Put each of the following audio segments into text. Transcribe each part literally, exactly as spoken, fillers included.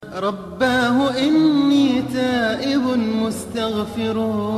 رباه إني تائب مستغفر،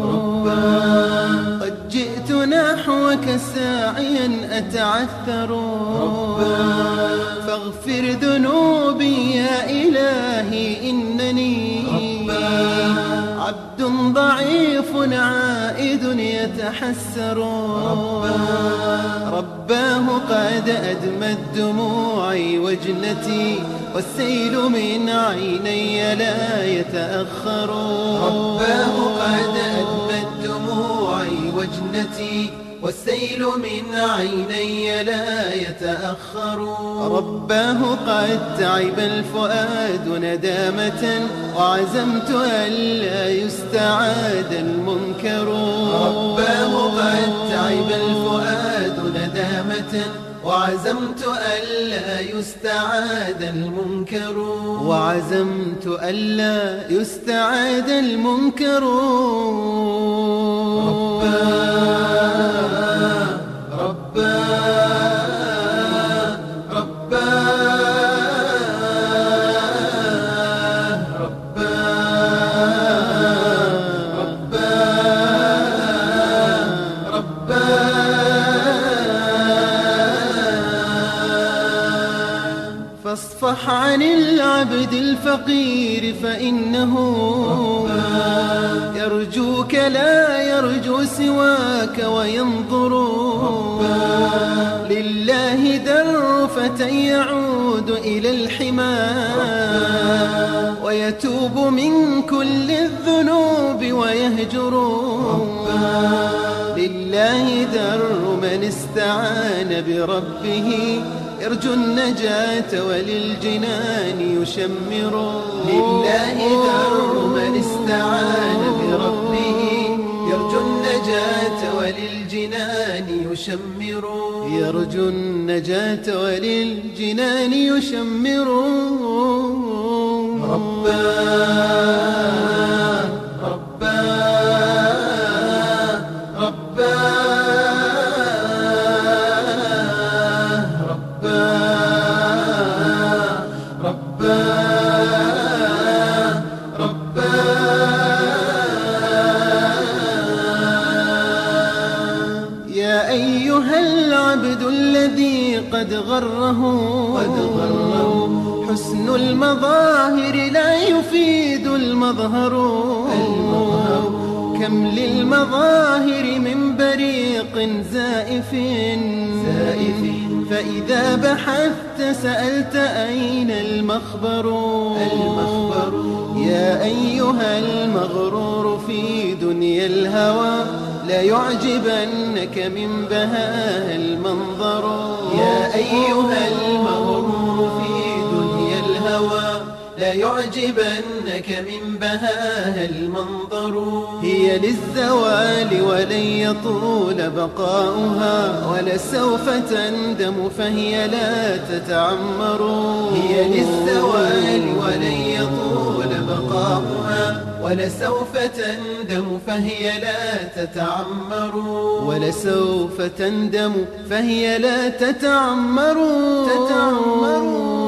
رباه قد جئت نحوك ساعيا أتعثر، رباه فاغفر ذنوبي يا إلهي إنني رباه عبد ضعيف عائد يتحسر، رباه رباه قد أدمت دموعي وجنتي والسيل من عيني لا يتأخر، رباه قد أدمت دموعي وجنتي والسيل من عيني لا يتأخر، رباه قد تعب الفؤاد ندامة وعزمت ألا يستعاد المنكر، رباه قد تعب الفؤاد ندامة وعزمت ألا يستعاد المنكر، وعزمت ألا يستعاد المنكر. رباه رباه رباه رباه رباه فاصفح عن العبد الفقير فإنه يرجوك لا يرجو سواك وينظر، لله در فتى يعود إلى الحمى ويتوب من كل الذنوب ويهجر، لله در من استعان بربه يرجو النجاة وللجنان يشمر، لله در من استعان بربه يرجو النجاة وللجنان يشمر، يرجو النجاة وللجنان يشمر. رباه رباه رباه رباه رباه يا أيها العبد الذي قد غره قد غره حسن المظاهر لا يفيد المظهر، كم للمظاهر من بريق زائف زائف فإذا بحثت سألت أين المخبر، المخبر يا أيها المغرور في دنيا الهوى لا يعجبنك من بهاء المنظر، يا أيها المغرور في دنيا الهوى لا يعجبنك من بهاها المنظر، هي للزوال ولن يطول بقاؤها ولسوف تندم فهي لا تتعمر، هي للزوال ولن يطول بقاؤها ولسوف تندم فهي لا تتعمر، ولسوف تندم فهي لا تتعمر. تتعمر.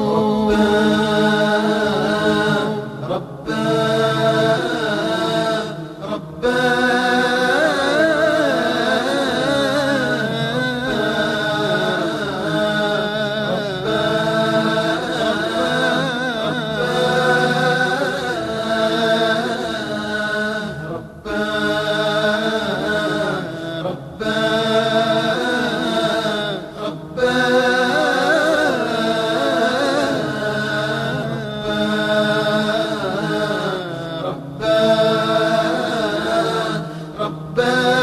رباه رباه رباه